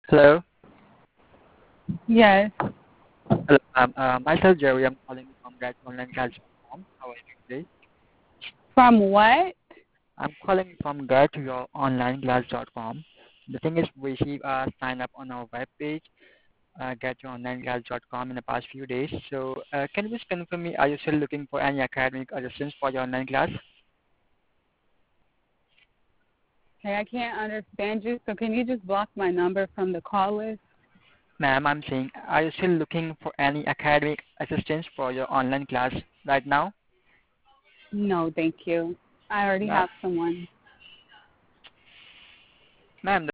Hello. Yes. Hello. Myself Jerry. I'm calling you from GetOnlineClass.com. How are you doing today? From what? I'm calling you from GetYourOnlineClass.com. The thing is, we received a sign up on our webpage, GetYourOnlineClass.com in the past few days. So, can you just confirm me, are you still looking for any academic assistance for your online class? Hey, I can't understand you, so can you just block my number from the call list? Ma'am, I'm saying, are you still looking for any academic assistance for your online class right now? No, thank you. I already Ma'am, have someone. ma'am,